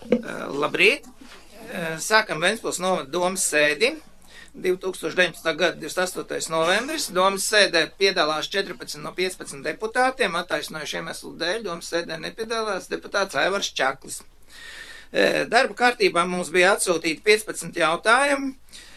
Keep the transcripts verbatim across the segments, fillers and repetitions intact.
Labrīt! Sākam Ventspils novada domas sēdi. divs tūkstoši deviņpadsmitā gada divdesmit astotais novembris. Domas sēdē piedalās četrpadsmit no piecpadsmit deputātiem. Attaisnojuši iemeslu dēļ domas sēdē nepiedalās deputāts Aivars Čaklis. Darba kārtībā mums bija atsūtīti piecpadsmit jautājumi,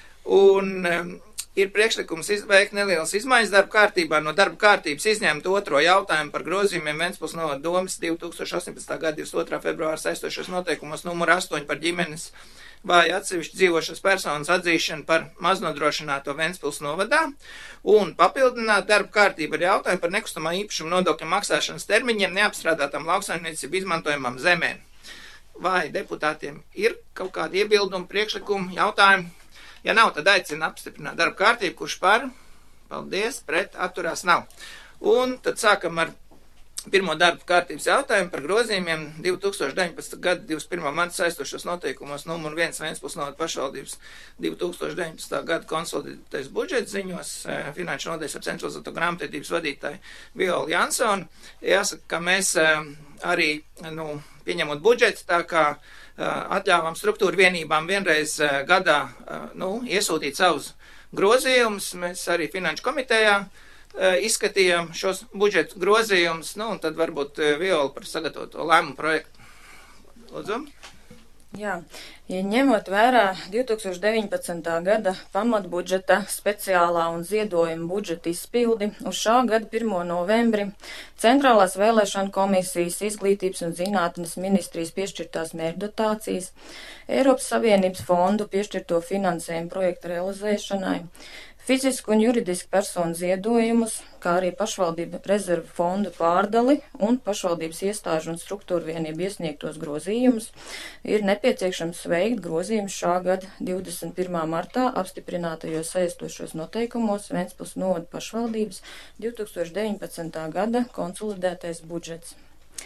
un ir priekšlikums veikt nelielas izmaiņas darba kārtībā. No darba kārtības izņemt otro jautājumu par grozījumiem Ventspils novada domas divs tūkstoši astoņpadsmitā gada divdesmit otrā februāra saistošos noteikumos numur astoņi par ģimenes vai atsevišķi dzīvošas personas atzīšanu par maznodrošināto Ventspils novadā, un papildināt darba kārtību ar jautājumu par nekustamā īpašuma nodokļa maksāšanas termiņiem neapstrādātām lauksaimniecību izmantojamām zemēm. Vai deputātiem ir kaut kādi iebildumi, priekšlikumi, jautājumi? Ja nav, tad aicina apstiprināt darba kārtību, kurš par? Paldies, pret, atturās nav. Un tad sākam ar pirmo darba kārtības jautājumu par grozījumiem divs tūkstoši deviņpadsmitā gada divdesmit pirmā marta saistošos noteikumos numur viens Ventspils novada pašvaldības divs tūkstoši deviņpadsmitā gada konsolidētais budžets ziņos finanšu nodaļas ap centralizēto grāmatvedības vadītāju Violu Jansonu. Jāsaka, ka mēs arī, nu, pieņemot budžetu, tā kā atļāvām struktūra vienībām vienreiz gadā, nu, iesūtīt savus grozījumus. Mēs arī finanšu komitejā izskatījām šos budžetu grozījumus, nu, un tad varbūt Viola par sagatavoto lēmumu projektu. Lūdzu. Jā, ja ņemot vērā divs tūkstoši deviņpadsmitā gada pamatbudžeta speciālā un ziedojuma budžeta izpildi uz šā gada pirmo novembri Centrālās vēlēšana komisijas izglītības un zinātnes ministrijas piešķirtās mērķdotācijas, Eiropas Savienības fondu piešķirto finansējumu projektu realizēšanai, fizisku un juridisku personu ziedojumus, kā arī pašvaldību rezervu fondu pārdali un pašvaldības iestāžu un struktūru vienību iesniegtos grozījumus, ir nepieciešams veikt grozījumus šā gada divdesmit pirmā martā apstiprinātajos saistošos noteikumos Ventspils novada pašvaldības divs tūkstoši deviņpadsmitā gada konsolidētais budžets.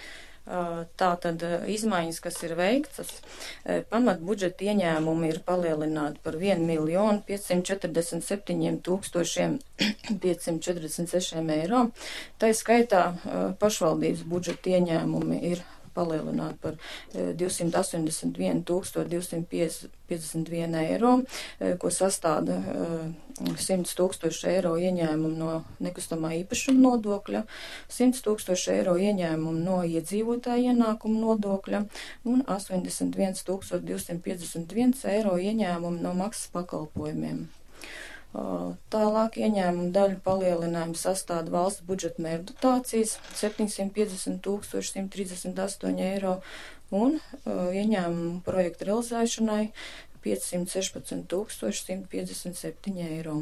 Tātad izmaiņas, kas ir veiktas, pamat budžeta ieņēmumi ir palielināti par vienu miljonu piecsimt četrdesmit septiņiem tūkstošiem piecsimt četrdesmit sešiem eiro. Tā skaitā pašvaldības budžeta ieņēmumi ir palielināti par divsimt astoņdesmit vienu tūkstošu divsimt piecdesmit vienu eiro, ko sastāda simts tūkstoši eiro ieņēmumu no nekustamā īpašuma nodokļa, simts tūkstoši eiro ieņēmumu no iedzīvotāja ienākuma nodokļa un astoņdesmit viens tūkstoši divsimt piecdesmit viens eiro ieņēmumu no maksas pakalpojumiem. Tālāk ieņēmumu daļu palielinājumu sastāda valsts budžeta mērķdotācijas septiņsimt piecdesmit tūkstoši simt trīsdesmit astoņi eiro un ieņēmumu projektu realizēšanai piecsimt sešpadsmit tūkstoši simt piecdesmit septiņi eiro.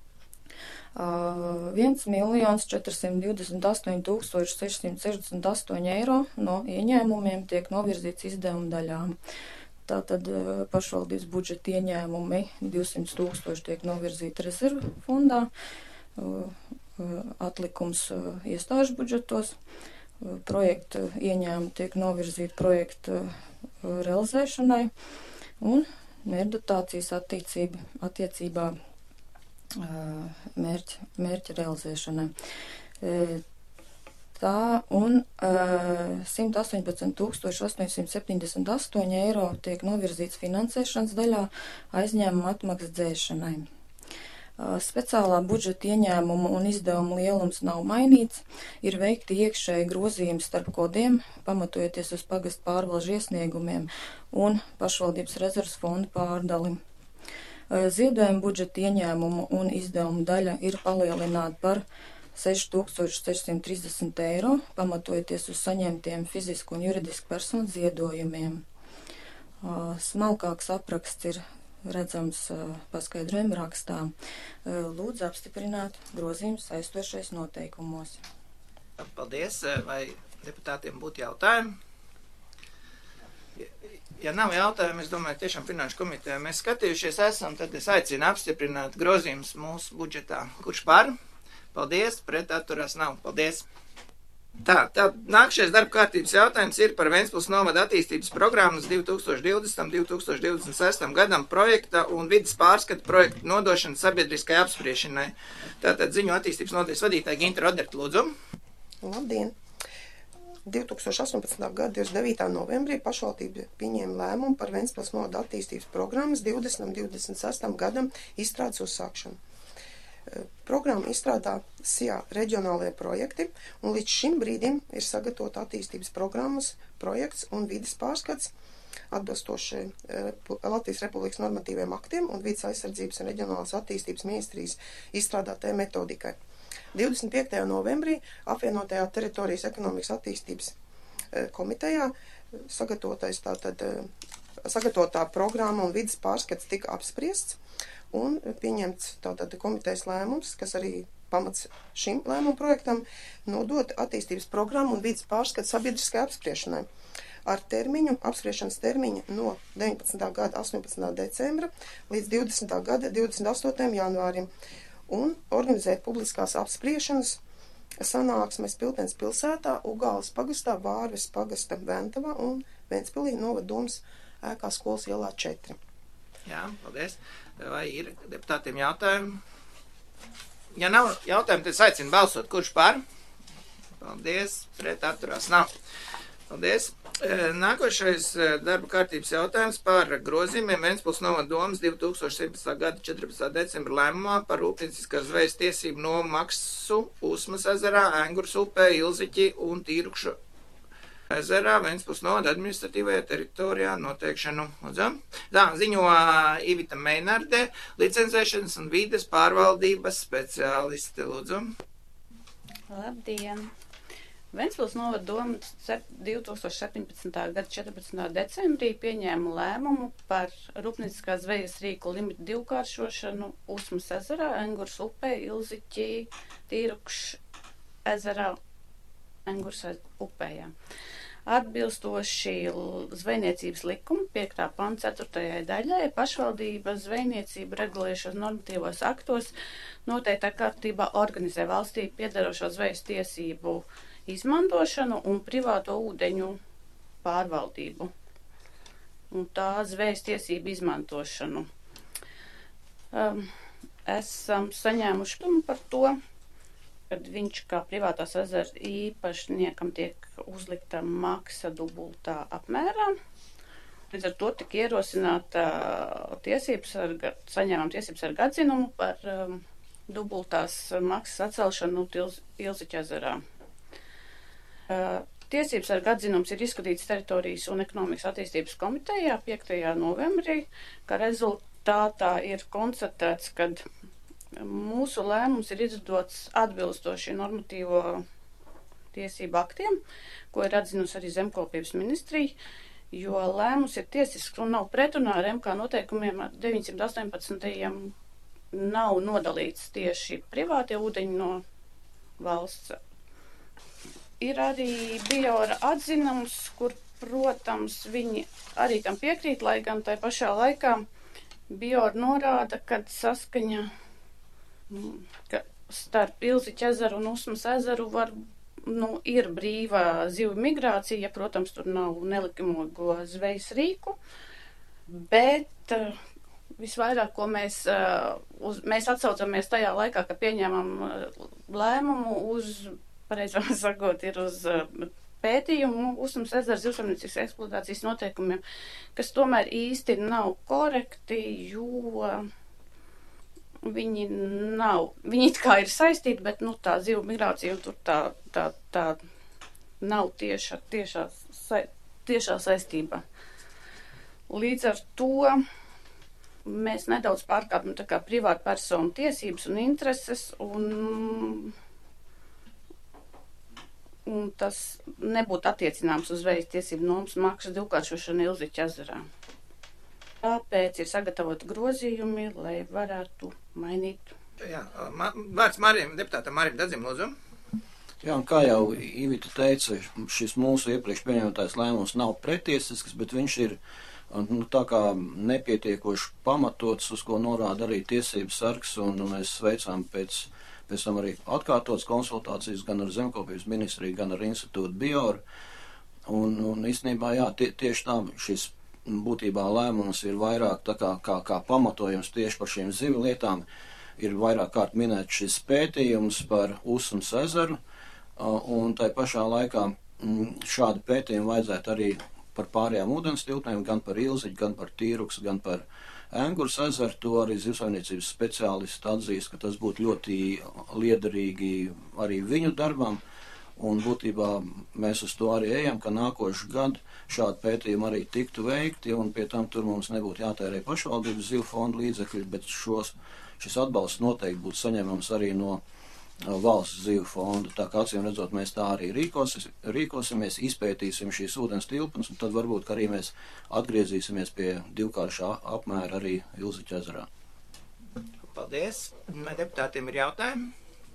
viens miljons četrsimt divdesmit astoņi tūkstoši sešsimt sešdesmit astoņi eiro no ieņēmumiem tiek novirzīts izdevumu daļām. Tātad pašvaldības budžeta ieņēmumi divsimt tūkstoši tiek novirzīti rezervu fondā, atlikums iestāžu budžetos, projektu ieņēmumi tiek novirzīti projektu realizēšanai un mērķdotācijas attiecība, attiecībā mērķa, mērķa realizēšanai. Tā un uh, simt astoņpadsmit tūkstoši astoņsimt septiņdesmit astoņi eiro tiek novirzīts finansēšanas daļā aizņēmuma atmaksas dzēšanai. Uh, speciālā budžeta ieņēmumu un izdevumu lielums nav mainīts, ir veikti iekšēji grozījumi starp kodiem, pamatojoties uz pagastu pārvalžu iesniegumiem un pašvaldības rezerves fondu pārdali. Uh, ziedojuma budžeta ieņēmumu un izdevumu daļa ir palielināta par seši tūkstoši sešsimt trīsdesmit eiro, pamatojoties uz saņemtiem fizisku un juridisku personu ziedojumiem. Smalkāks apraksts ir redzams paskaidrojuma rakstā. Lūdzu apstiprināt grozījumus saistošais noteikumos. Paldies. Vai deputātiem būtu jautājumi? Ja nav jautājumu, es domāju, tiešām finanšu komitejā mēs skatījušies esam, tad es aicinu apstiprināt grozījumus mūsu budžetā. Kurš par? Paldies, pret atturās nav. Paldies. Tā, tā, nākšais darba kārtības jautājums ir par Ventspils novada attīstības programmas divs tūkstoši divdesmit līdz divs tūkstoši divdesmit sestajam gadam projekta un vidas pārskata projektu nodošana sabiedriskai apspriešanai. Tātad ziņu attīstības nodaļas vadītāja Ginta Rodert, lūdzu. Labdien. divi tūkstoši astoņpadsmitā gada divdesmit devītā novembrī pašvaldība pieņēma lēmumu par Ventspils novada attīstības programmas divdesmitam divdesmit sestajam gadam izstrādes uzsākšanu. Programma izstrādā S I A reģionālajie projekti, un līdz šim brīdim ir sagatavota attīstības programmas, projekts un vides pārskats atbilstoši Latvijas Republikas normatīviem aktiem un vides aizsardzības un reģionālās attīstības ministrijas izstrādātajai metodikai. divdesmit piektajā novembrī apvienotajā teritorijas ekonomikas attīstības komitejā sagatavotais tātad sagatavotā programma un vides pārskats tika apspriests un pieņemts tātad komitejas lēmums, kas arī pamats šim lēmumu projektam, nodot attīstības programmu un vides pārskatu sabiedriskai apspriešanai ar termiņu, apspriešanas termiņu no deviņpadsmitā gada astoņpadsmitā decembra līdz divdesmitā gada divdesmit astotajam janvārim un organizēt publiskās apspriešanas sanāksmes Piltens pilsētā, Ugāles pagastā, Vārves pagasta Ventavā un Ventspilī novada domas ēkā Skolas ielā četri. Jā, paldies. Vai ir deputātiem jautājumi? Ja nav jautājumi, tad es aicinu balsot. Kurš par? Paldies. Pret atturās nav. Paldies. Nākošais darba kārtības jautājums par grozījumiem Ventspils novada domas divi tūkstoši septiņpadsmitā gada četrpadsmitā decembra lēmumā par rūpnieciskās zvejas tiesību nomaksu Usmas ezerā, Engurs upē, Ilziķi un Tīrukšu ezerā Ventspils novada administratīvajā teritorijā noteikšanu. Lūdzam. Tā, ziņo Ivita Meinarde, licencēšanas un vides pārvaldības speciāliste. Lūdzam. Labdien! Ventspils novada doma divi tūkstoši septiņpadsmitā gada četrpadsmitā decembrī pieņēma lēmumu par rūpnieciskās zvejas rīku limitu divkāršošanu Usmas ezerā, Engurs upē, Ilziķī, Tīrukš ezerā, Engurs upē. Jā. Atbilstoši zvejniecības likuma piektā panta ceturtajai daļai pašvaldība zvejniecību regulējušos normatīvos aktos noteiktā kārtībā organizē valstī piederošo zvejas tiesību izmantošanu un privāto ūdeņu pārvaldību un tā zvejas tiesību izmantošanu. Um, esam saņēmuši tumu par to, kad viņš kā privātās ezera īpašniekam tiek uzlikta maksa dubultā apmērā. Līdz ar to tika ierosināta tiesības sarga, saņēmām tiesības sarga atzinumu par um, dubultās maksas atcelšanu Ilziķa ezerā. Uh, tiesības sarga atzinums ir izskatīts teritorijas un ekonomikas attīstības komitejā piektajā novembrī, kā rezultātā ir konstatēts, kad mūsu lēmums ir izdots atbilstoši normatīvo tiesību aktiem, ko ir atzinusi arī Zemkopības ministrija, jo lēmums ir tiesisks un nav pretrunā ar M K noteikumiem ar deviņsimt astoņpadsmitajam nav nodalīts tieši privātie ūdeņi no valsts. Ir arī Biora atzinums, kur, protams, viņi arī tam piekrīt, lai gan tai pašā laikā Biora norāda, kad saskaņa ka starp Ilziķa ezeru un Usmas ezeru var, nu, ir brīvā zivju migrācija, ja, protams, tur nav nelikimogo zvejas rīku, bet uh, visvairāk, ko mēs, uh, uz, mēs atsaucamies tajā laikā, ka pieņēmam uh, lēmumu uz, pareizāk sakot, ir uz uh, pētījumu Usmas ezera zivsaimniecības eksploatācijas noteikumiem, kas tomēr īsti nav korekti, jo viņi nav, viņi it kā ir saistīti, bet, nu, tā zivu migrācija un tur tā, tā, tā nav tieša, tiešā, sa, tiešā saistībā. Līdz ar to mēs nedaudz pārkāpjam tā kā privātu personu tiesības un intereses, un, un tas nebūtu attiecināms uz zvejas tiesību nomas maksas divkāršošanu Ilziķa ezerā. Tāpēc ir sagatavoti grozījumi, lai varētu mainīt. Jā, ma, vārds Marijam, deputātam Marijam Dadzim, lūdzu. Jā, un kā jau Ivita teica, šis mūsu iepriekš pieņemtais lēmums nav pretiesisks, bet viņš ir, nu, tā kā nepietiekoši pamatots, uz ko norāda arī tiesības sargs, un mēs veicām pēc, pēc tam arī atkārtotas konsultācijas gan ar Zemkopības ministriju, gan ar institūtu Biora, un, un īstenībā, jā, tie, tieši tā šis būtībā lēmums ir vairāk tā kā, kā, kā pamatojums tieši par šīm zivju lietām. Ir vairāk kārt minēt šis pētījums par Usmas ezeru, un tai pašā laikā šādi pētījumi vajadzētu arī par pārējām ūdens tilpnēm, gan par Ilziķu, gan par Tīruks, gan par Engurs ezeru. To arī zivsaimniecības speciālisti atzīst, ka tas būtu ļoti liederīgi arī viņu darbam. Un būtībā mēs uz to arī ejam, ka nākošu gadu šādi pētījumi arī tiktu veikti, un pie tam tur mums nebūtu jātērē pašvaldības zivu fondu līdzekļi, bet šos, šis atbalsts noteikti būtu saņemams arī no valsts zivu fondu. Tā kā acīm redzot, mēs tā arī rīkos, rīkosimies, izpētīsim šīs ūdens tilpnes, un tad varbūt, ka arī mēs atgriezīsimies pie divkāršā apmēra arī Ilziķa ezerā. Paldies. Vai deputātiem ir jautājumi?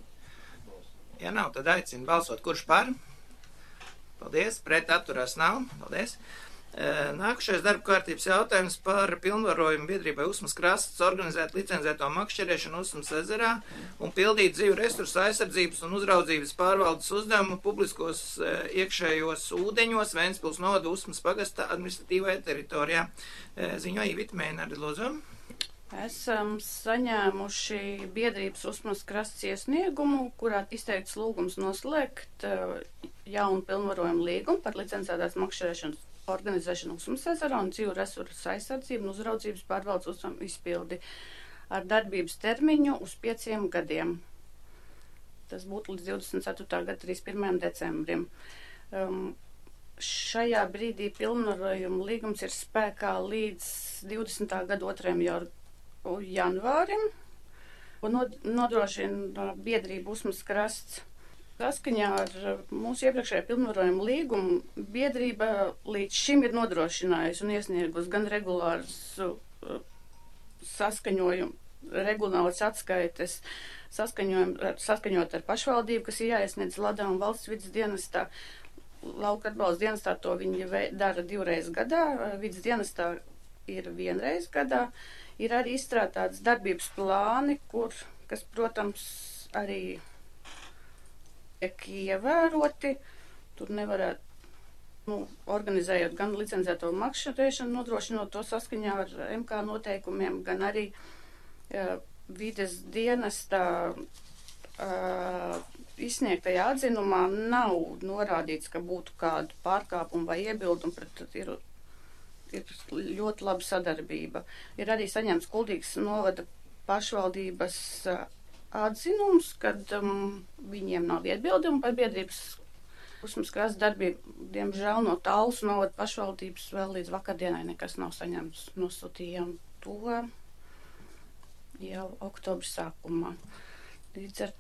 Ja nav, tad aicinu balsot, kurš par. Paldies. Pret atturās nav. Paldies. Nākušais darba kārtības jautājums par pilnvarojumu biedrībai Usmas krasts organizēt licencēto makšķerēšanu Usmas ezerā un pildīt dzīvu resursu aizsardzības un uzraudzības pārvaldes uzdevumu publiskos iekšējos ūdeņos Ventspils novada Usmas pagasta administratīvajā teritorijā. Ziņo Ivita Mēneri, lūdzu. Esam saņēmuši biedrības Usmas krasts iesniegumu, kurā izteikts lūgums noslēgt jaunu pilnvarojumu līgumu par licencētās makšķerēšanas organizēšanu Usmas ezerā un dzīvu resursu aizsardzību un uzraudzības pārvaldes uzdevumu izpildi ar darbības termiņu uz pieciem gadiem. Tas būtu līdz divdesmit ceturtā gada trīsdesmit pirmajam decembrim. Um, šajā brīdī pilnvarojuma līgums ir spēkā līdz divdesmitā gada otrajam janvārim un nodrošina biedrību Usmas krasts. Saskaņā ar mūsu iepriekšējā pilnvarojuma līgumu biedrība līdz šim ir nodrošinājusi un iesniegusi gan regulārus saskaņojumu, regulāras atskaites, saskaņot ar pašvaldību, kas ir jāiesniedz Ladā un valsts vidas dienestā. Lauka atbalsta dienestā to viņi dara divreiz gadā, vidas dienestā ir vienreiz gadā. Ir arī izstrādāts darbības plāni, kur, kas, protams, arī tiek ievēroti. Tur nevarētu, nu, organizējot gan licencēto makšķerēšanu, nodrošinot to saskaņā ar M K noteikumiem, gan arī uh, vides dienestā uh, izsniegtajā atzinumā nav norādīts, ka būtu kādu pārkāpumu vai iebildumu pret ir, ir ļoti laba sadarbība. Ir arī saņemts Kuldīgas novada pašvaldības uh, atzinums, kad um, viņiem nav iebildumu par biedrības Usmas krasts darbību. Diemžēl no Talsu novada pašvaldības vēl līdz vakardienai nekas nav saņemts. Nosūtījām to jau oktobra sākumā. Līdz ar,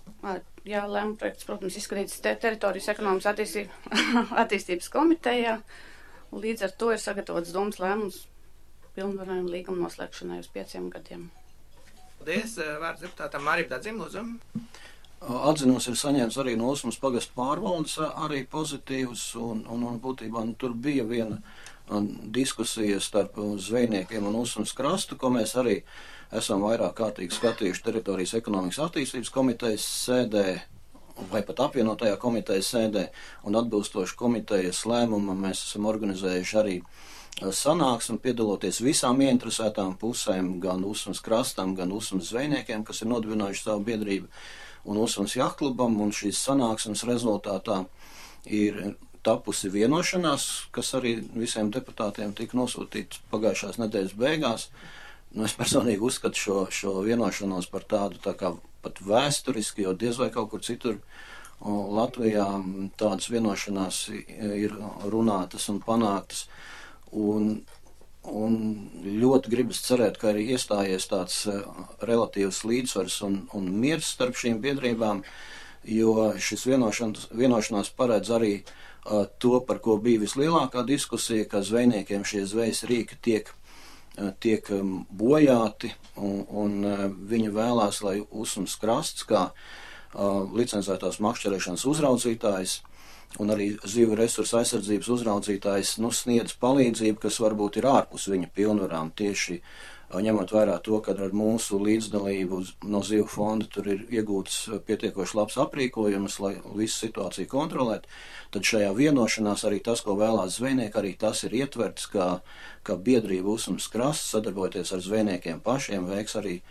jā, lēma projekts, protams, izskatīts te teritorijas ekonomikas attīstības, attīstības komitejā. Līdz ar to ir sagatavots domas lēmums pilnvarojuma līguma noslēgšanai uz pieciem gadiem. Paldies. Vārds deputātam Mārim Dadzim, lūdzu. Atzinums ir saņēmis arī no Usmas pagasta pārvaldes, arī pozitīvs, un, un, un būtībā nu, tur bija viena un, diskusija starp zvejniekiem un Usmas krastu, ko mēs arī esam vairāk kārtīgi skatījuši teritorijas ekonomikas attīstības komitejas sēdē, vai pat apvienotajā komitejas sēdē, un atbilstoši komitejas lēmumam mēs esam organizējuši arī sanāksmi, piedaloties visām ieinteresētām pusēm, gan Usmas krastam, gan Usmas zvejniekiem, kas ir nodibinājuši savu biedrību, un Usmas jahtklubam, un šīs sanāksmes rezultātā ir tapusi vienošanās, kas arī visiem deputātiem tika nosūtīts pagājušās nedēļas beigās. Nu, es personīgi uzskatu šo, šo vienošanos par tādu tā kā pat vēsturiski, jo diez vai kaut kur citur Latvijā tādas vienošanās ir runātas un panāktas. Un, un ļoti gribas cerēt, ka arī iestājies tāds uh, relatīvs līdzsvars un, un miers starp šīm biedrībām, jo šis vienošanās, vienošanās paredz arī uh, to, par ko bija vislielākā diskusija, ka zvejniekiem šie zvejas rīki tiek, uh, tiek um, bojāti, un, un uh, viņi vēlās, lai Usmas krasts, kā uh, licencētās makšķerēšanas uzraudzītājs, un arī zivu resursu aizsardzības uzraudzītājs nu, sniedz palīdzību, kas varbūt ir ārpus viņa pilnvarām, tieši ņemot vērā to, ka ar mūsu līdzdalību no zivu fonda tur ir iegūts pietiekoši labs aprīkojums, lai visu situāciju kontrolētu, tad šajā vienošanās arī tas, ko vēlās zvejnieki, arī tas ir ietverts, kā, kā biedrība Usmas krasts, sadarbojoties ar zvejniekiem pašiem, veiks arī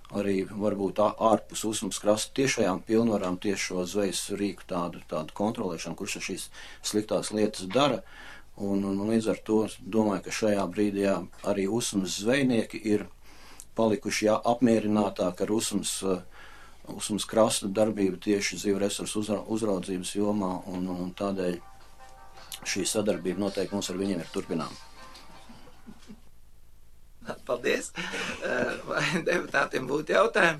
arī varbūt ārpus Usmas krasta tiešajām pilnvarām tieši šo zvejas rīku tādu, tādu kontrolēšanu, kurš šīs sliktās lietas dara. Un, un līdz ar to domāju, ka šajā brīdī jā, arī Usmas zvejnieki ir palikuši jā, apmierinātāk ar Usmas, uh, Usmas krasta darbību tieši zīvu resursu uzra, uzraudzības jomā, un, un tādēļ šī sadarbība noteikti mums ar viņiem ir turpināma. Paldies. Vai deputātiem būtu jautājumi?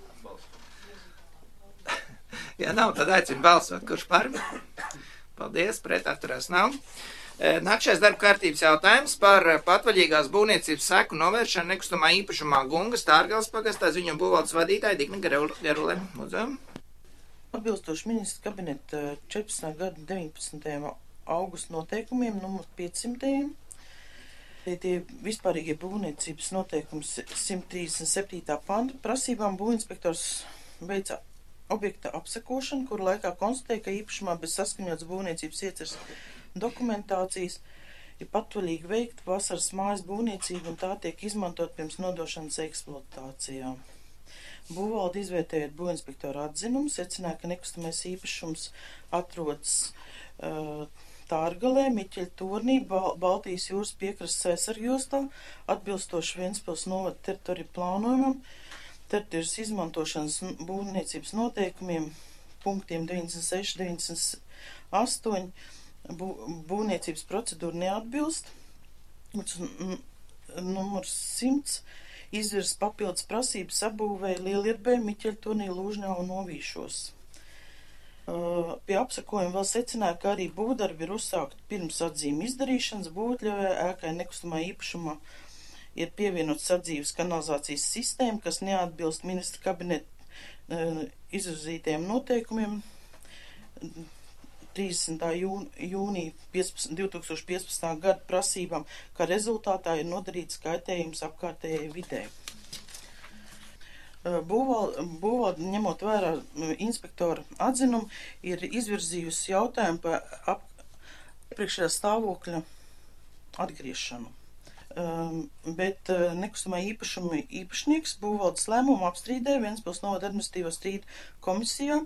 Ja nav, tad aicinu balsot. Kurš par? Paldies, pret atturās nav. Nākšais darba kārtības jautājums par patvaļīgās būvniecības seku novēršanu nekustamā īpašumā Gungas Tārgales pagastā ziņo būvvaldes vadītāja Digna Gerule. Lūdzu. Atbilstoši ministra kabineta četrpadsmitā gada deviņpadsmitajā augusta noteikumiem numur piecsimt. Tie vispārīgie būvniecības noteikums simt trīsdesmit septītā panta prasībām būvinspektors veica objekta apsekošanu, kuru laikā konstatēja, ka īpašumā bez saskaņotas būvniecības ieceres dokumentācijas ir patvaļīgi veikt vasaras mājas būvniecību un tā tiek izmantot pirms nodošanas eksploatācijā. Būvvalde izvērtējot būvinspektora atzinumu, secināja, ka nekustamais īpašums atrodas uh, Tārgalē, Miķeļa tornī, Bal Baltijas jūras piekrastes aizsargjostā, atbilstoši Ventspils novada teritoriju plānojumam, teritorijas izmantošanas būvniecības noteikumiem, punktiem deviņdesmit seši, deviņdesmit astoņi, bū, būvniecības procedūra neatbilst. Numurs simts izvirs papildus prasības sabūvēja Lielierbē, Miķeļa tornī, Lūžņā un Novīšos. Uh, pie apsakojuma vēl secināja, ka arī būvdarbi ir uzsākti pirms atzīme izdarīšanas, būvotļaujā ēkai nekustamā īpašumā ir pievienots sadzīves kanalizācijas sistēma, kas neatbilst ministra kabineta uh, izvirzītajiem noteikumiem trīsdesmitā jūnija divi tūkstoši piecpadsmitā gada prasībām, kā rezultātā ir nodarīts kaitējums apkārtējai vidē. Būvvalde, ņemot vērā inspektora atzinumu, ir izvirzījusi jautājumu par iepriekšējā stāvokļa atgriešanu. Um, bet uh, nekustamā īpašuma īpašnieks būvvaldes lēmumu apstrīdēja Ventspils novada administratīvo strīdu komisijā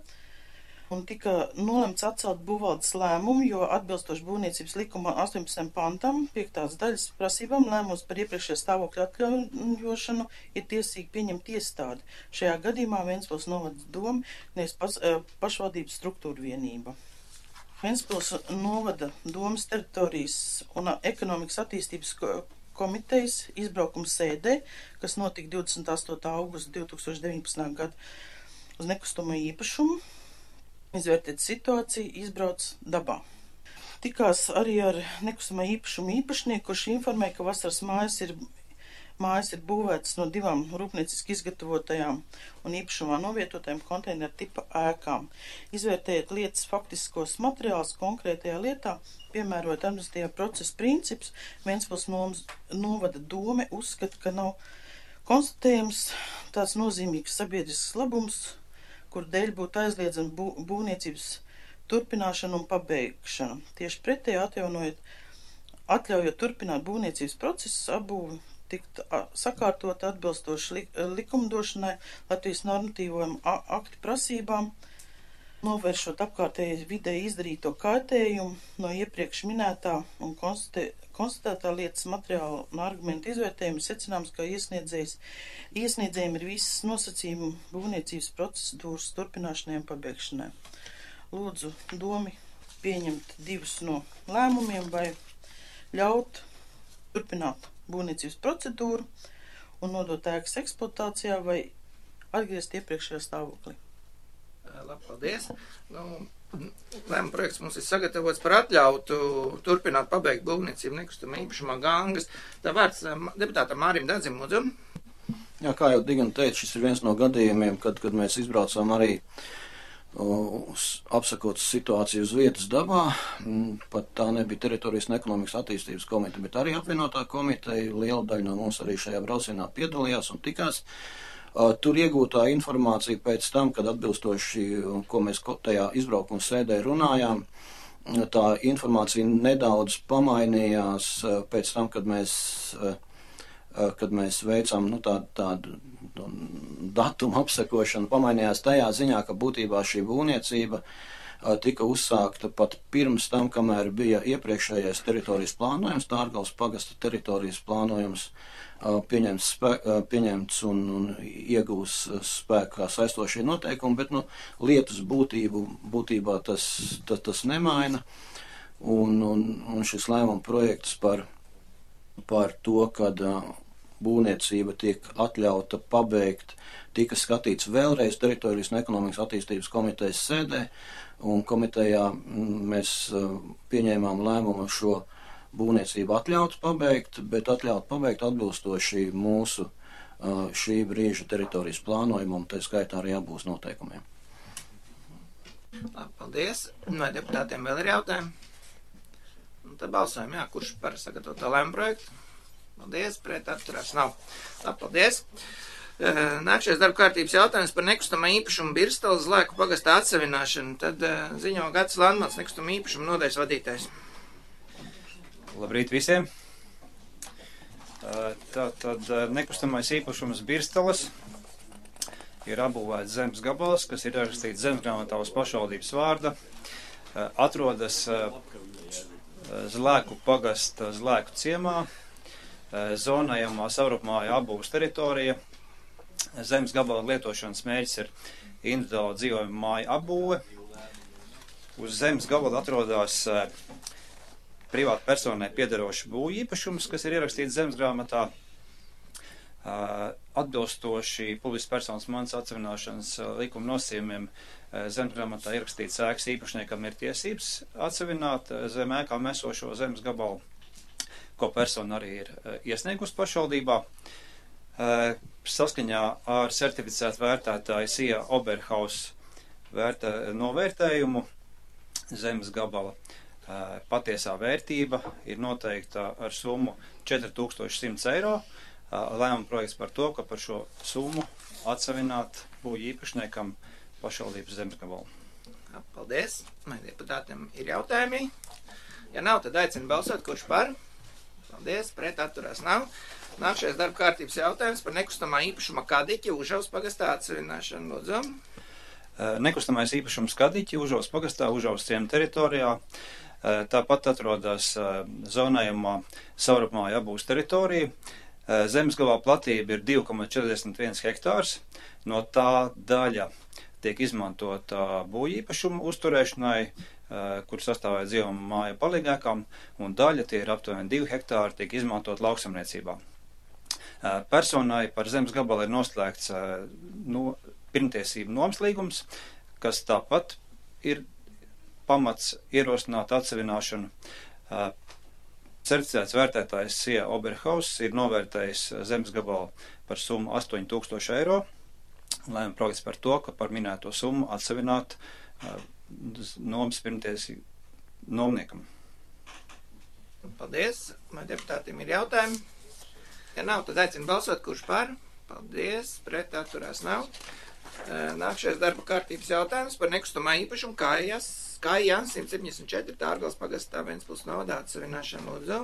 un tika nolemts atcelt būvvaldes lēmumu, jo atbilstoši būvniecības likuma astoņpadsmitajam pantam, piektās daļas prasībām lēmums par iepriekšējā stāvokļa atļaujošanu ir tiesīgi pieņemt iestādi. Šajā gadījumā Ventspils novada doma, nevis pas, pašvaldības struktūra vienība. Ventspils novada domas teritorijas un ekonomikas attīstības komitejas izbraukuma sēdē, kas notika divdesmit astotā augusta divi tūkstoši deviņpadsmitā gada uz nekustamo īpašumu, izvērtēt situāciju, izbrauc dabā. Tikās arī ar nekustamā īpašuma īpašnieku, kurš informēja, ka vasaras mājas ir, mājas ir būvētas no divām rūpnieciski izgatavotajām un īpašumā novietotajām konteineru tipa ēkām. Izvērtējot lietas faktiskos materiālus konkrētajā lietā, piemērot administratīvā procesa princips, Ventspils novada dome uzskata, ka nav konstatējams tāds nozīmīgs sabiedrisks labums, kur dēļ būtu aizliedzama bū, būvniecības turpināšana un pabeigšana. Tieši pretēji atjaunojot, atļaujot turpināt būvniecības procesus, apbūve tikt sakārtot atbilstoši li, likumdošanai, Latvijas normatīvajam aktu prasībām, novēršot apkārtējai videi izdarīto kaitējumu no iepriekš minētā un konstatē, konstatētā lietas materiāla un argumentu izvērtējuma secināms, ka iesniedzējs, iesniedzējiem ir visas nosacījumi būvniecības procedūras turpināšanai un pabeigšanai. Lūdzu domi pieņemt divus no lēmumiem vai ļaut turpināt būvniecības procedūru un nodot ēkas eksploatācijā vai atgriezt iepriekšējā stāvoklī. Labi, paldies. Nu, lēmuma projekts mums ir sagatavots par atļautu turpināt pabeigt būvniecību nekustamā īpašumā Gangas. Tā vārds deputātam Mārim Dadzim, lūdzu. Jā, kā jau Digana teica, šis ir viens no gadījumiem, kad, kad mēs izbraucām arī uh, apsakot situāciju uz vietas dabā. Pat tā nebija teritorijas un ekonomikas attīstības komiteja, bet arī apvienotā komiteja. Liela daļa no mums arī šajā braucienā piedalījās un tikās. Uh, tur iegūtā informācija pēc tam, kad atbilstoši, ko mēs tajā izbraukuma sēdē runājām, tā informācija nedaudz pamainījās uh, pēc tam, kad mēs uh, kad mēs veicam nu, tādu, tādu datumu apsekošanu, pamainījās tajā ziņā, ka būtībā šī būvniecība tika uzsākta pat pirms tam, kamēr bija iepriekšējais teritorijas plānojums, Tārgales pagasta teritorijas plānojums pieņemts, spē, pieņemts un, un iegūs spēkā saistošie noteikumi, bet nu, lietas būtību, būtībā tas, tas, tas nemaina. Un, un, un šis lēmuma projekts par, par to, kad būvniecība tiek atļauta pabeigt, tika skatīts vēlreiz teritorijas un ekonomikas attīstības komitejas sēdē, un komitejā mēs pieņēmām lēmumu šo būvniecību atļaut pabeigt, bet atļaut pabeigt atbilstoši mūsu šī brīža teritorijas plānojumam, tā skaitā arī jābūs noteikumiem. Labi, paldies. Vai deputātiem vēl ir jautājumi? Un tad balsojam, jā, kurš par sagatavoto lēmumu projektu? Paldies, pret atturās nav. Labi, paldies. Nākšais darba kārtības jautājums par nekustamā īpašumu Birstalas Zlēku pagastā atsavināšanu. Tad ziņo Gatis Landmans, nekustamā īpašuma nodaļas vadītājs. Labrīt visiem. Tātad nekustamais īpašums Birstalas ir apbūvēts zemes gabals, kas ir ierakstīts zemesgrāmatā uz pašvaldības vārda. Atrodas Zlēku pagasta Zlēku ciemā, zonējamā savrupmāja apbūves teritorija. Zemes gabala lietošanas mērķis ir individuāla dzīvojuma māja apbūve. Uz zemes gabala atrodas privāta personai piederoša būvju īpašums, kas ir ierakstīts zemesgrāmatā. Atbilstoši publiskas personas mantas atsavināšanas likuma nosacījumiem zemesgrāmatā ierakstīts ēkas īpašniekam ir tiesības atsavināt zem ēkām esošo zemes gabalu, ko persona arī ir iesniegusi pašvaldībā. Saskaņā ar certificētu vērtētāju S I A Oberhaus vērtē, novērtējumu zemes gabala patiesā vērtība ir noteikta ar summu četri tūkstoši simts eiro. Lēmuma projekts par to, ka par šo summu atsavināt būvju īpašniekam pašvaldības zemes gabalu. Paldies. Vai deputātiem ir jautājumi? Ja nav, tad aicinu balsot, kurš par. Paldies, pret atturās nav. Nākšais darba kārtības jautājums par nekustamā īpašuma Kadiķi Užavas pagastā atsavināšanu. Lūdzu. Nekustamais īpašums Kadiķi Užavas pagastā, Užavas ciema teritorijā. Tāpat atrodas zonējumā savrupmāja apbūves teritorija. Zemes gabalā platība ir divi komats četrdesmit viens hektārs. No tā daļa tiek izmantota būvju īpašumu uzturēšanai, kur sastāvēt dzīvojuma māja palīgākām, un daļa, tie ir aptuveni divi hektāri, tiek izmantot lauksaimniecībā. Personai par zemes gabalu ir noslēgts no, pirmtiesību nomas līgums, kas tāpat ir pamats ierosināt atsavināšanu. Certificēts vērtētājs S I A Oberhaus ir novērtējis zemes gabalu par summu astoņi tūkstoši eiro. Lēmuma projekts par to, ka par minēto summu atsavināt nomas pirmtiesību nomniekam. Paldies. Vai deputātiem ir jautājumi? Ja nav, tad aicinu balsot, kurš par. Paldies. Pret atturās nav. Nākšais darba kārtības jautājums par nekustamā īpašumu Kājas, Kājans simt septiņdesmit četri Tārgales pagastā Ventspils novadā atsavināšanu. Lūdzu.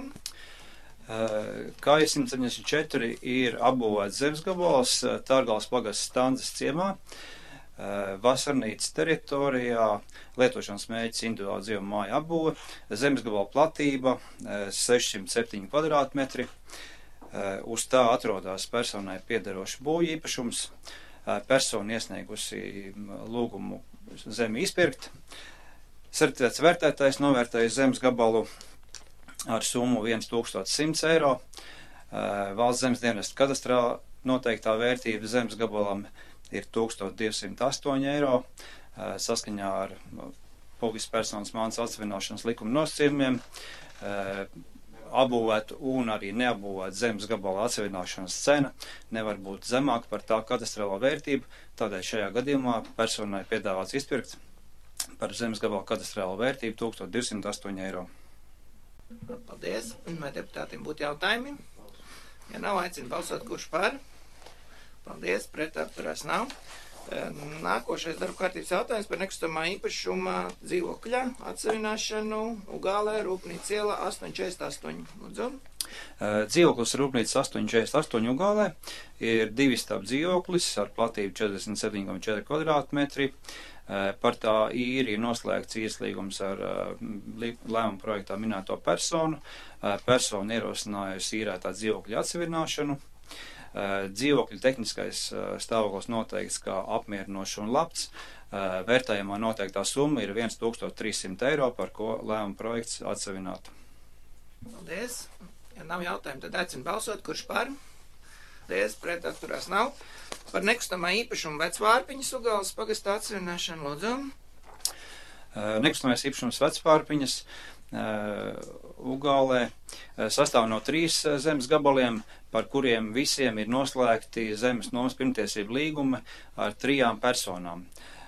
Kājas simt septiņdesmit četri ir apbūvēts zemes gabals Tārgales pagasta Stanzes ciemā. Vasarnīcas teritorijā, lietošanas mērķis individuāla dzīvojuma māja apbūve, zemes gabala platība sešsimt septiņi kvadrātmetri, uz tā atrodas personai piederoša būvju īpašums, persona iesniegusi lūgumu zemi izpirkt, certificēts vērtētājs novērtējis zemes gabalu ar summu viens tūkstotis simts eiro, valsts zemes dienesta kadastrā noteiktā vērtība zemes gabalam ir tūkstoš divsimt astoņi eiro, saskaņā ar publiskas personas mantas atsavināšanas likuma nosacījumiem, apbūvēt un arī neapbūvēt zemes gabala atsavināšanas cena nevar būt zemāka par tā kadastrālo vērtību, tādēļ šajā gadījumā personai piedāvāts izpirkt par zemes gabala kadastrālo vērtību tūkstoš divsimt astoņi eiro. Paldies. Vai deputātiem būtu jautājumi? Ja nav, aicinu balsot, kurš par. Paldies, pret atturās nav. Nākošais darba kārtības jautājums par nekustamā īpašuma dzīvokļa atsevināšanu Ugālē, Rūpnīcas iela astoņi četrdesmit astoņi. Lūdzu. Dzīvoklis Rūpnīcas astoņi četrdesmit astoņi Ugālē ir divistabu dzīvoklis ar platību četrdesmit septiņi komats četri kvadrātmetri. Par tā īri ir noslēgts ieslīgums ar lēmumu projektā minēto personu. Persona ierosinājusi īrētā dzīvokļa atsevināšanu. Dzīvokļa tehniskais stāvoklis noteikts kā apmierinošs un labs. Vērtējumā noteiktā summa ir viens tūkstoš trīs simti eiro, par ko lēmuma projekts atsevināt. Paldies. Ja nav jautājumu, tad aicinu balsot, kurš par. Paldies, pret atturās nav. Par nekustamā īpašumu Vecvārpiņas Ugāles pagastā atsevināšanu, lūdzu. Nekustamais īpašums Vecvārpiņas Ugālē sastāv no trīs zemes gabaliem, par kuriem visiem ir noslēgti zemes nomas pirmtiesību līgumi ar trijām personām.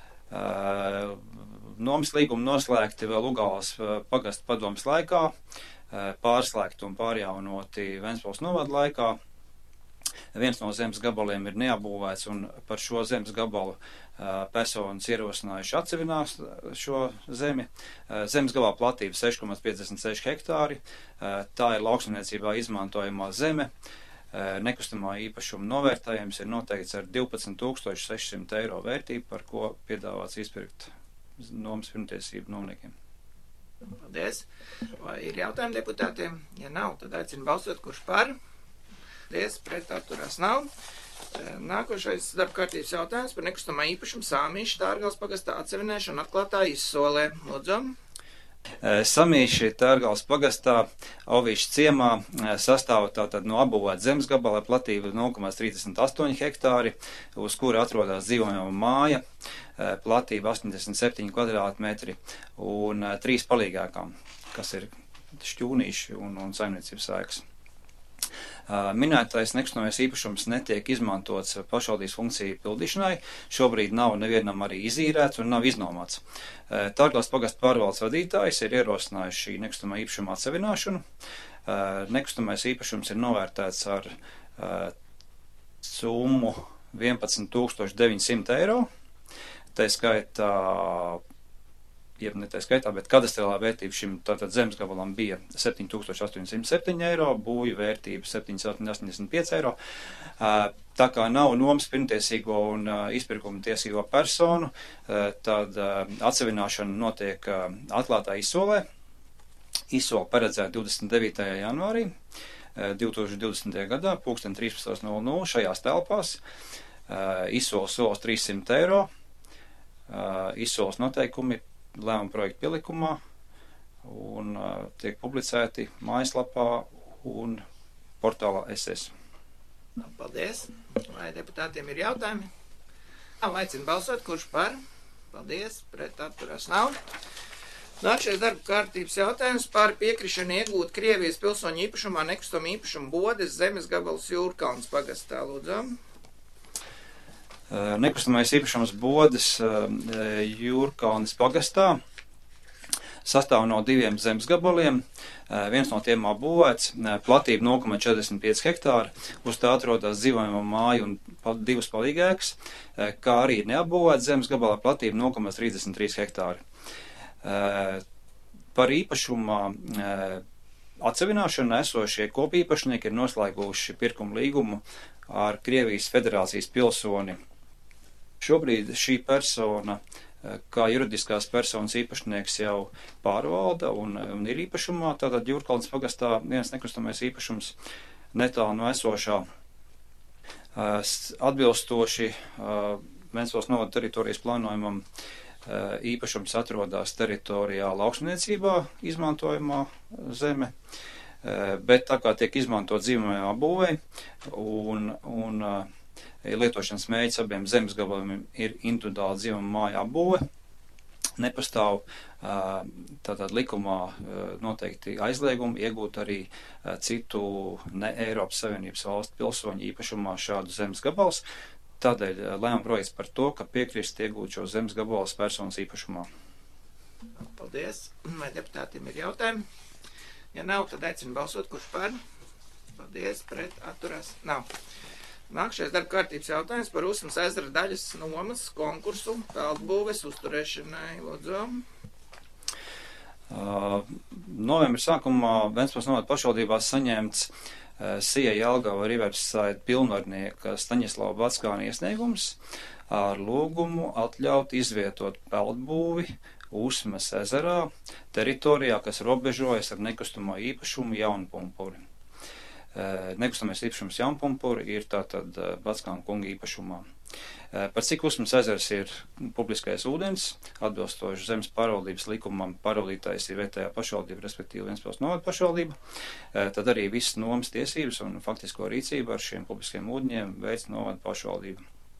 Nomas līgumi noslēgti vēl Ugāles pagasta padomes laikā, pārslēgti un pārjaunoti Ventspils novada laikā. Viens no zemes gabaliem ir neapbūvēts, un par šo zemes gabalu personas ierosinājuši atsevinās šo zemi. Zemes gabalā platība seši komats piecdesmit seši hektāri. Tā ir lauksaimniecībā izmantojamā zeme. Nekustamā īpašuma novērtējums ir noteikts ar divpadsmit tūkstoši seši simti eiro vērtību, par ko piedāvāts izpirkt nomas pirmtiesību nomniekiem. Paldies. Vai ir jautājumi deputātiem? Ja nav, tad aicinu balsot, kurš par. Paldies, pret atturās nav. Nākošais darba kārtības jautājums par nekustamā īpašumu Sāmīša Tārgales pagastā atsevinēšanu atklātā izsolē. Lūdzu. Samīši Tārgales pagastā Ovīša ciemā sastāv tātad no apbūvēta zemes gabala platība nulle komats trīsdesmit astoņi hektāri, uz kura atrodas dzīvojama māja, platība astoņdesmit septiņi kvadrātmetri un trīs palīgākām, kas ir šķūnīši un, un saimniecības ēkas. Minētais nekustamais īpašums netiek izmantots pašvaldības funkciju pildīšanai, šobrīd nav nevienam arī izīrēts un nav iznomāts. Tārgales pagasta pārvaldes vadītājs ir ierosinājis šī nekustamā īpašuma atsevināšanu. Nekustamais īpašums ir novērtēts ar summu vienpadsmit tūkstoši deviņi simti eiro. Tā skaitā jeb ne tā skaitā, bet kadastrālā vērtība šim tātad zemes gabalam bija septiņi tūkstoši astoņsimt septiņi eiro, būju vērtība septiņsimt astoņdesmit pieci eiro. Tā kā nav nomas pirmtiesīgo un izpirkuma tiesīgo personu, tad atsevināšana notiek atklātā izsolē. Izsole paredzēta divdesmit devītajā janvārī divi tūkstoši divdesmitajā gadā, pulksten trīspadsmit nulle nulle šajās telpās. Izsoles solis trīssimti eiro. Izsoles noteikumi lēmuma projekta pielikumā un uh, tiek publicēti mājaslapā un portālā S S. Paldies. Vai deputātiem ir jautājumi? Aicinu balsot, kurš par. Paldies. Pret atturās nav. Nākšais darba kārtības jautājums par piekrišanu iegūt Krievijas pilsoņu īpašumā nekustamā īpašuma Bodes zemes gabals Jūrkalns pagastā. Lūdzu. Nekustamais īpašums Bodes Jūrkalnes pagastā sastāv no diviem zemes gabaliem. Viens no tiem apbūvēts, platība nulle komats četrdesmit pieci hektāri, uz tā atrodas dzīvojama māja un divas palīgēkas, kā arī neapbūvēts zemes gabalā platība nulle komats trīsdesmit trīs hektāri. Par īpašumā atsevināšanu esošie kopīpašnieki ir noslēguši pirkuma līgumu ar Krievijas federācijas pilsoni. Šobrīd šī persona, kā juridiskās personas īpašnieks, jau pārvalda un, un ir īpašumā, tātad Jūrkalnes pagastā viens nekustamais īpašums netālu no esošā. Atbilstoši Ventspils novada teritorijas plānojumam īpašums atrodas teritorijā lauksaimniecībā izmantojamā zeme, bet tā kā tiek izmantot dzīvojamā būvei un, un lietošanas mērķis abiem zemes gabaliem ir individuāli dzīvojama māja apbūve, nepastāv tātad likumā noteikti aizliegumi iegūt arī citu ne Eiropas Savienības valstu pilsoņu īpašumā šādu zemes gabals. Tādēļ lēmuma projekts par to, ka piekrist iegūt šo zemes gabalas personas īpašumā. Paldies. Vai deputātiem ir jautājumi? Ja nav, tad aicinu balsot, kurš par. Paldies, pret atturās. Nav. Nākšais darba kārtības jautājums par Usmas ezera daļas nomas konkursu peldbūves uzturēšanai. Lūdzu. Uh, novembra sākumā Ventspils novada pašvaldībā saņemts uh, Sija Jelgava Riverside pilnvarnieka Staņislava Backāna iesniegums ar lūgumu atļaut izvietot peldbūvi Usmas ezerā teritorijā, kas robežojas ar nekustamo īpašumu Jaunpumpuri. Nekustamais īpašums Jaunpumpuri ir tātad Backāna kunga īpašumā. Par cik Usmas ezers ir publiskais ūdens, atbilstoši zemes pārvaldības likumam pārvaldītājs ir vietējā pašvaldība, respektīvi Ventspils novada pašvaldība, tad arī visas nomas tiesības un faktisko rīcību ar šiem publiskiem ūdeņiem veic novada pašvaldība.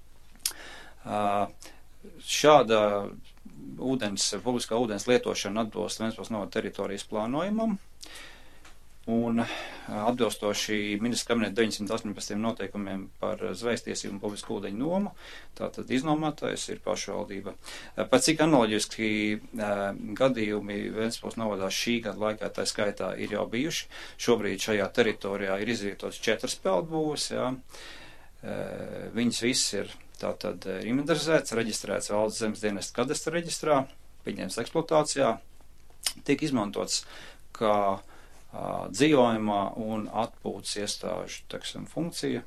Šāda ūdens, publiskā ūdens lietošana atbilst Ventspils novada teritorijas plānojumam, un atbilstoši ministra kabineta deviņsimt astoņpadsmit noteikumiem par zvejstiesību un publisku ūdeņu nomu, tātad iznomātājs ir pašvaldība. Pat cik analoģiski gadījumi Ventspils novadā šī gada laikā tā skaitā ir jau bijuši. Šobrīd šajā teritorijā ir izvietotas četras peldbūves, jā. Viņas viss ir tātad inventarizēts, reģistrēts Valsts zemes dienesta kadastra reģistrā, pieņemts eksploatācijā, tiek izmantots kā dzīvojumā un atpūtas iestāžu, teksim, funkcija.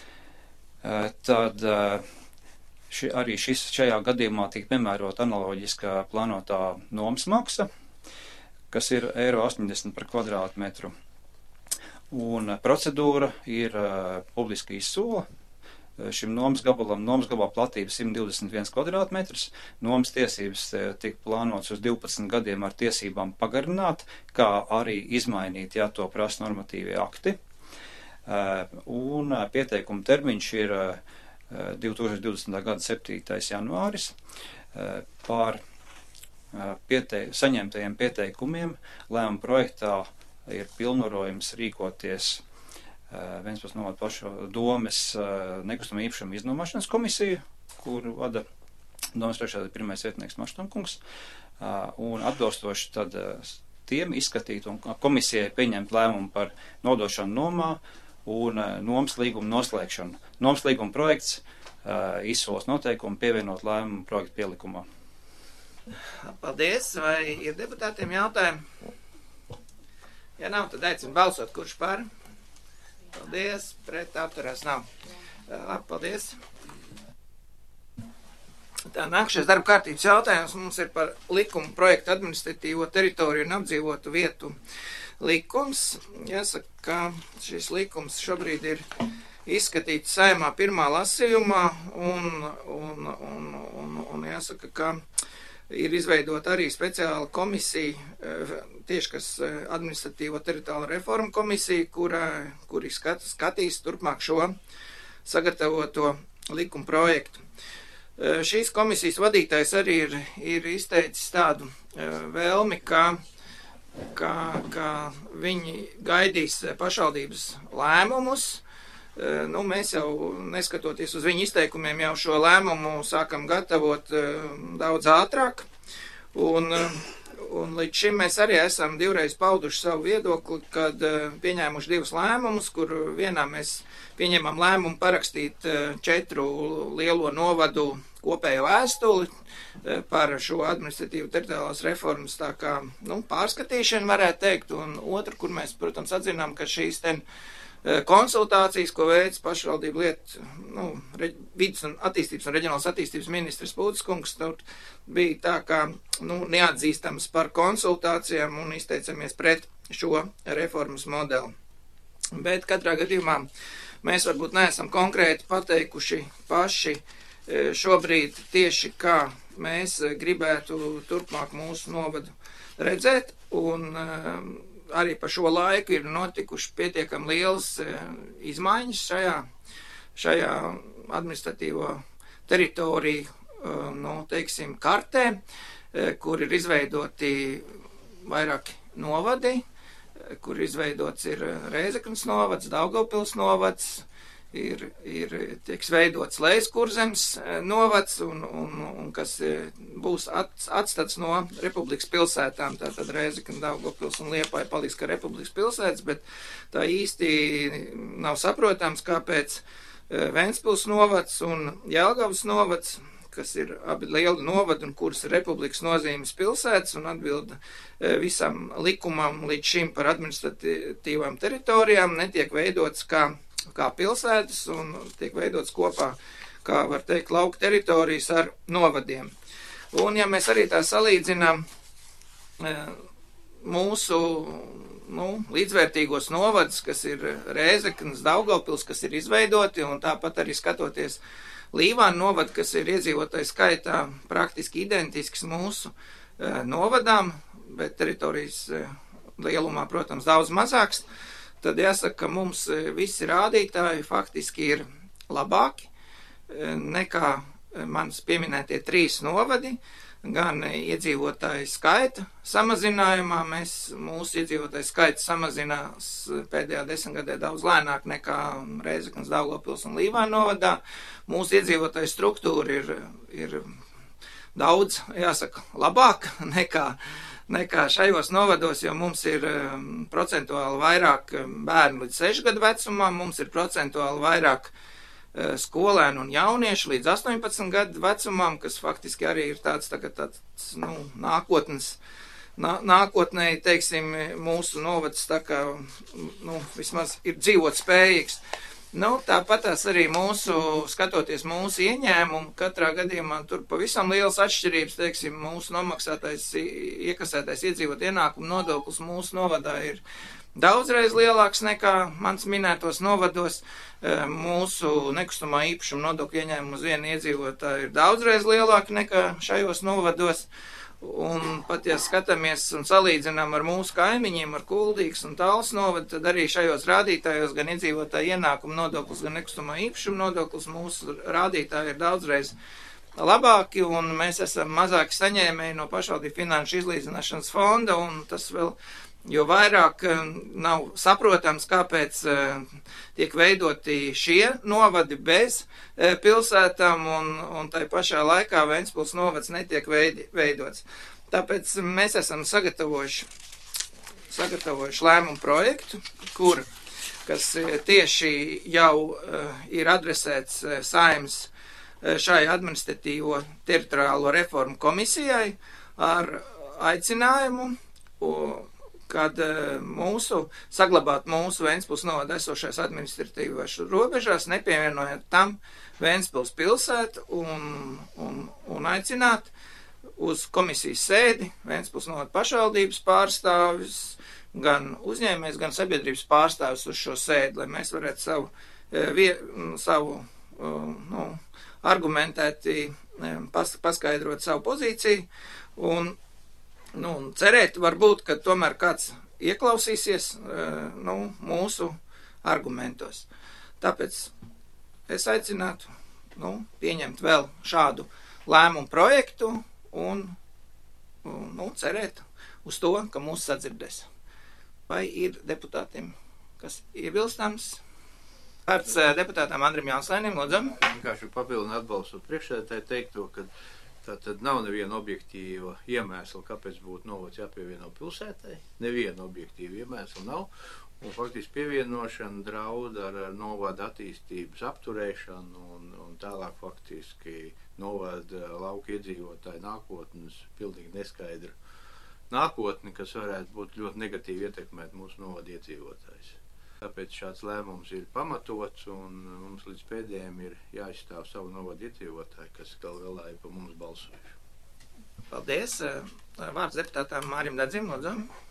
Tad ši, arī šis, šajā gadījumā tiek piemērot analoģiskā plānotā nomas maksa, kas ir eiro astoņdesmit par kvadrātmetru. Un procedūra ir publiski izsola. Šim nomas gabalam, nomas gabala platība simt divdesmit viens kvadrātmetrs, nomas tiesības tiek plānots uz divpadsmit gadiem ar tiesībām pagarināt, kā arī izmainīt, ja to prasa normatīvie akti. Un pieteikuma termiņš ir divi tūkstoši divdesmitā gada septītais janvāris. Par piete saņemtajiem pieteikumiem lēmuma projektā ir pilnvarojums rīkoties Ventspils novada pašu domes nekustamā īpašuma iznomāšanas komisiju, kuru vada domes priekšsēdētāja pirmais vietnieks Maštankungs, un atbilstoši tad tiem izskatīt un komisijai pieņemt lēmumu par nodošanu nomā un nomas līguma noslēgšanu. Nomas līguma projekts izsolas noteikumu pievienot lēmumu projektu pielikumā. Paldies. Vai ir deputātiem jautājumi? Ja nav, tad aicinu balsot, kurš par? Paldies, pret atturās nav. Labi, paldies. Tā nākšais darba kārtības jautājums mums ir par likumu projektu administratīvo teritoriju un apdzīvotu vietu likums. Jāsaka, ka šis likums šobrīd ir izskatīts Saeimā pirmā lasījumā un, un, un, un, un jāsaka, ka ir izveidota arī speciāla komisija, tieši kas administratīvo teritoriālo reformu komisija, kura, kuri skat, skatīs turpmāk šo sagatavoto likuma projektu. Šīs komisijas vadītājs arī ir, ir izteicis tādu vēlmi, ka, ka, ka viņi gaidīs pašvaldības lēmumus. Nu, mēs jau, neskatoties uz viņu izteikumiem, jau šo lēmumu sākam gatavot daudz ātrāk. Un, un līdz šim mēs arī esam divreiz pauduši savu viedokli, kad pieņēmuši divus lēmumus, kur vienā mēs pieņemam lēmumu parakstīt četru lielo novadu kopējo vēstuli par šo administratīvu teritoriālās reformas tā kā, nu, pārskatīšanu, varētu teikt, un otru, kur mēs, protams, atzinām, ka šīs ten konsultācijas, ko veids pašvaldību lietu, nu, vidas un attīstības un reģionālas attīstības ministrs Pūtiskungs, tur bija tā kā, nu, neatzīstams par konsultācijām un izteicamies pret šo reformas modeli. Bet katrā gadījumā mēs varbūt neesam konkrēti pateikuši paši šobrīd tieši kā mēs gribētu turpmāk mūsu novadu redzēt, un arī pa šo laiku ir notikuši pietiekami lielas izmaiņas šajā, šajā administratīvo teritoriju, nu, teiksim, kartē, kur ir izveidoti vairāki novadi, kur izveidots ir Rēzeknes novads, Daugavpils novads, ir, ir tieks veidots Lejaskurzemes novads, un, un, un kas būs atstats no Republikas pilsētām, tātad Rēzekne, Daugavpils un Liepāja paliks kā Republikas pilsētas, bet tā īsti nav saprotams, kāpēc Ventspils novads un Jelgavas novads, kas ir abi lieli novadi un kuras ir republikas nozīmes pilsētas un atbilda visam likumam līdz šim par administratīvām teritorijām, netiek veidots kā, kā pilsētas un tiek veidots kopā, kā var teikt, lauka teritorijas ar novadiem. Un ja mēs arī tā salīdzinām mūsu nu, līdzvērtīgos novadus, kas ir Rēzeknes, Daugavpils, kas ir izveidoti, un tāpat arī skatoties Līvānu novadu, kas ir iedzīvotāju skaitā praktiski identisks mūsu e, novadām, bet teritorijas e, lielumā, protams, daudz mazāks, tad jāsaka, ka mums e, visi rādītāji faktiski ir labāki e, nekā manas pieminētie trīs novadi, gan iedzīvotāju skaita samazinājumā. Mēs, mūsu iedzīvotāju skaits samazinās pēdējā desmitgadē daudz lēnāk nekā Rēzeknes, Daugavpils un Līvānu novadā. Mūsu iedzīvotāju struktūra ir, ir daudz, jāsaka, labāka nekā, nekā šajos novados, jo mums ir um, procentuāli vairāk bērnu līdz sešu gadu vecumā, mums ir procentuāli vairāk skolēnu un jauniešu līdz astoņpadsmit gadu vecumam, kas faktiski arī ir tāds, tā, tāds nu, nākotnes, nā, nākotnē, teiksim, mūsu novads tā kā, nu, vismaz ir dzīvot spējīgs. Nu, tāpat tās arī mūsu, skatoties mūsu ieņēmumu, katrā gadījumā tur pavisam lielas atšķirības, teiksim, mūsu nomaksātais, iekasētais iedzīvot ienākumu nodoklis mūsu novadā ir daudzreiz lielāks nekā mans minētos novados. Mūsu nekustamā īpašuma nodokļu ieņēmumu uz vienu iedzīvotāju ir daudzreiz lielāki nekā šajos novados. Un pat, ja skatāmies un salīdzinām ar mūsu kaimiņiem, ar Kuldīgas un Tallas novadu, tad arī šajos rādītājos gan iedzīvotāju ienākumu nodoklis, gan nekustamā īpašuma nodoklis mūsu rādītāji ir daudzreiz labāki, un mēs esam mazāki saņēmēji no pašvaldību finanšu izlīdzināšanas fonda, un tas vēl jo vairāk nav saprotams, kāpēc tiek veidoti šie novadi bez pilsētām, un, un tai pašā laikā Ventspils novads netiek veidi, veidots. Tāpēc mēs esam sagatavojuši, sagatavojuši lēmumu projektu, kur, kas tieši jau ir adresēts Saeimas šai administratīvo teritoriālo reformu komisijai ar aicinājumu, kad mūsu, saglabāt mūsu Ventspils novada esošais administratīvās robežās, nepievienojot tam Ventspils pilsētu un, un, un aicināt uz komisijas sēdi Ventspils novada pašvaldības pārstāvis, gan uzņēmējs, gan sabiedrības pārstāvis uz šo sēdi, lai mēs varētu savu, vie, savu nu, argumentēti pas, paskaidrot savu pozīciju un Nu, cerēt varbūt, ka tomēr kāds ieklausīsies nu, mūsu argumentos. Tāpēc es aicinātu nu, pieņemt vēl šādu lēmumu projektu un, un nu, cerēt uz to, ka mūs sadzirdēs. Vai ir deputātiem, kas iebilstams? Vārds deputātām Andrim Jānsainim, lūdzu. Vienkārši papildināt atbalstu priekšsēdētāju teikto, ka tā tad nav neviena objektīva iemesla, kāpēc būtu novads jāpievieno pilsētai. Neviena objektīva iemesla nav. Un faktiski pievienošana draud ar novada attīstības apturēšanu un, un tālāk faktiski novada lauka iedzīvotāju nākotnes pilnīgi neskaidra nākotni, kas varētu būt ļoti negatīvi ietekmēt mūsu novada iedzīvotājus. Tāpēc šāds lēmums ir pamatots un mums līdz pēdējiem ir jāizstāv savu novadu iedzīvotāju, kas gal galā ir par mums balsojuši. Paldies. Vārds deputātām Mārim Dadzim, lūdzu.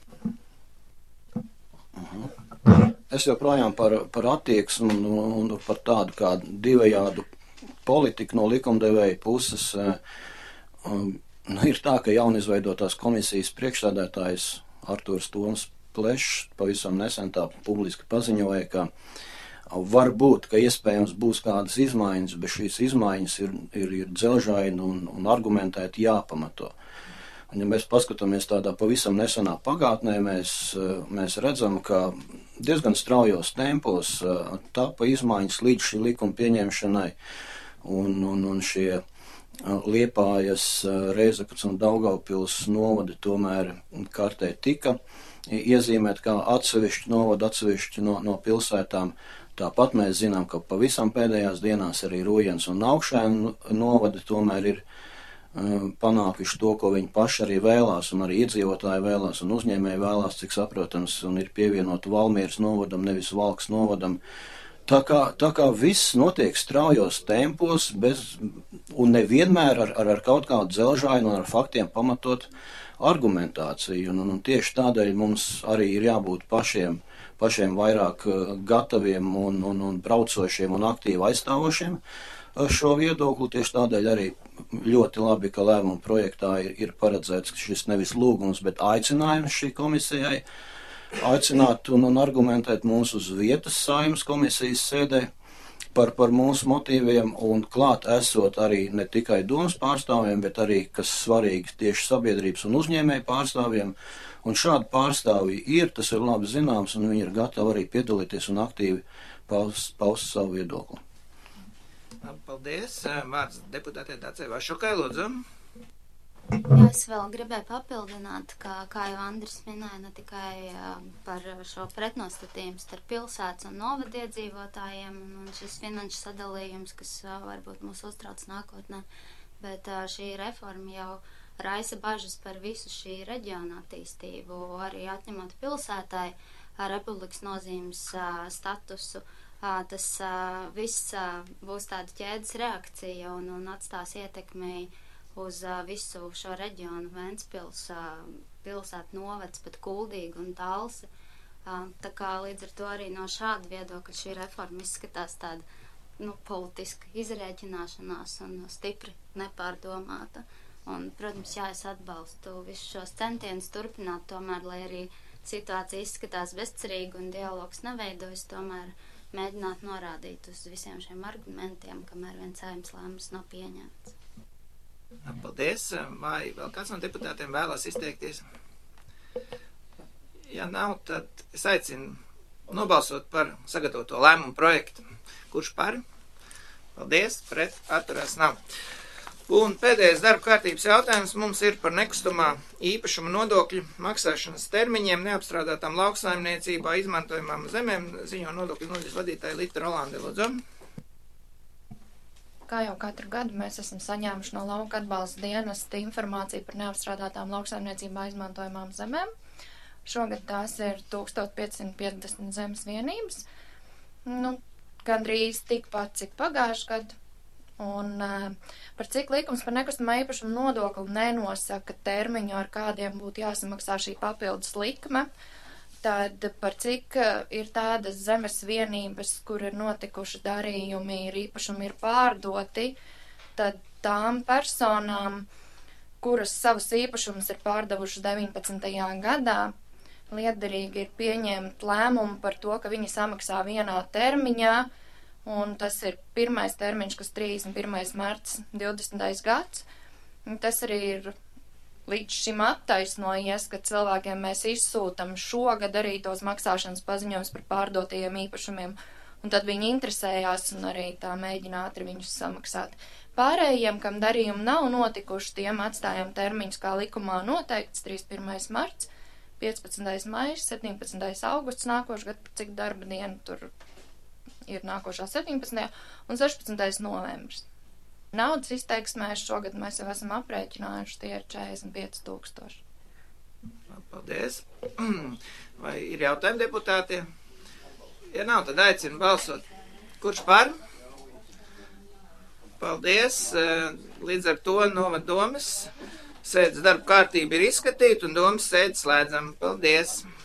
Es joprojām par, par attieksmi un, un par tādu kā divējādu politiku no likumdevēja puses. Um, ir tā, ka jaunizveidotās komisijas priekšsēdētājs Artūrs Toms Plešs pavisam nesen tā publiski paziņoja, ka varbūt, ka iespējams būs kādas izmaiņas, bet šīs izmaiņas ir, ir, ir dzelžaini un, un argumentēti jāpamato. Un, ja mēs paskatāmies tādā pavisam nesenā pagātnē, mēs, mēs redzam, ka diezgan straujos tempos tapa izmaiņas līdz šī likuma pieņemšanai, un, un, un šie Liepājas, Rēzeknes un Daugavpils novadi tomēr kartē tika iezīmēt kā atsevišķi novadu, atsevišķi no, no pilsētām. Tāpat mēs zinām, ka pavisam pēdējās dienās arī Rujens un Augšēnu novadi tomēr ir uh, panākuši to, ko viņi paši arī vēlās, un arī iedzīvotāji vēlās, un uzņēmēji vēlās, cik saprotams, un ir pievienot Valmieras novadam, nevis Valkas novadam. Tā kā, tā kā viss notiek straujos tempos, bez, un nevienmēr ar, ar, ar kaut kādu dzelžāju un ar faktiem pamatot argumentāciju, un, un, un tieši tādēļ mums arī ir jābūt pašiem, pašiem vairāk gataviem un, un, un braucošiem un aktīvi aizstāvošiem šo viedokli. Tieši tādēļ arī ļoti labi, ka lēmuma projektā ir, ir paredzēts šis nevis lūgums, bet aicinājums šī komisijai aicināt un, un argumentēt mūs uz vietas Saeimas komisijas sēdē par, par mūsu motīviem, un klāt esot arī ne tikai domas pārstāvjiem, bet arī, kas svarīgi, tieši sabiedrības un uzņēmēju pārstāvjiem. Un šādi pārstāvji ir, tas ir labi zināms, un viņi ir gatavi arī piedalīties un aktīvi paust, paust savu viedokli. Paldies. Vārds deputātei Dacei Vašukai, lūdzu. Jā, es vēl gribēju papildināt, ka, kā jau Andris minēja, ne tikai uh, par šo pretnostatījumu starp pilsētas un novadiedzīvotājiem un šis finanšu sadalījums, kas uh, varbūt mūs uztrauc nākotnē, bet uh, šī reforma jau raisa bažas par visu šī reģiona attīstību, arī atņemot pilsētai uh, republikas nozīmes uh, statusu. Uh, tas uh, viss uh, būs tāda ķēdes reakcija un, un atstās ietekmi uz uh, visu šo reģionu, Ventspils, uh, pilsētu novads, pat Kuldīga un Talsi. Uh, tā kā līdz ar to arī no šāda viedokļa šī reforma izskatās tāda, nu, politiska izrēķināšanās un stipri nepārdomāta. Un, protams, jā, es atbalstu visus šos centienus turpināt, tomēr, lai arī situācija izskatās bezcerīga un dialogs neveidojas, tomēr mēģināt norādīt uz visiem šiem argumentiem, kamēr viens Saeimas lēmums nav pieņemts. Paldies. Vai vēl kāds no deputātiem vēlās izteikties? Ja nav, tad es aicinu nobalsot par sagatavoto lēmumu projektu. Kurš par? Paldies. Pret atturās nav. Un pēdējais darba kārtības jautājums mums ir par nekustamā īpašuma nodokļu maksāšanas termiņiem neapstrādātām lauksaimniecībā izmantojamām zemēm. Ziņo nodokļu nodaļas vadītāja Lita Rolande, lūdzu. Kā jau katru gadu mēs esam saņēmuši no lauka atbalsta dienesta informāciju par neapstrādātām lauksaimniecībā izmantojamām zemēm. Šogad tās ir tūkstoš piecsimt piecdesmit zemes vienības, nu, gandrīz tikpat, cik pagājuši gadu. Un uh, par cik likums par nekustamā īpašuma nodokli nenosaka termiņu, ar kādiem būtu jāsamaksā šī papildus likme, tad par cik ir tādas zemes vienības, kur ir notikuši darījumi, ir īpašumi ir pārdoti, tad tām personām, kuras savus īpašumus ir pārdevuši deviņpadsmitajā gadā, lietderīgi ir pieņemt lēmumu par to, ka viņi samaksā vienā termiņā, un tas ir pirmais termiņš, kas trīsdesmit pirmais marts divdesmitais gads. Tas arī ir līdz šim attaisnojies, ka cilvēkiem mēs izsūtam šogad arī tos maksāšanas paziņojumus par pārdotajiem īpašumiem, un tad viņi interesējās un arī tā mēģina ātri viņus samaksāt. Pārējiem, kam darījumi nav notikuši, tiem atstājam termiņus, kā likumā noteikts, trīsdesmit pirmais marts, piecpadsmitais maijs, septiņpadsmitais augusts nākošu gadu, cik darba diena tur ir nākošā septiņpadsmitajā un sešpadsmitais novembris. Naudas izteiksmēs šogad mēs jau esam aprēķinājuši, tie ir četrdesmit pieci tūkstoši. Paldies. Vai ir jautājumi deputātiem? Ja nav, tad aicinu balsot. Kurš par? Paldies. Līdz ar to novad domas sēdes darba kārtība ir izskatīta un domas sēdes slēdzam. Paldies.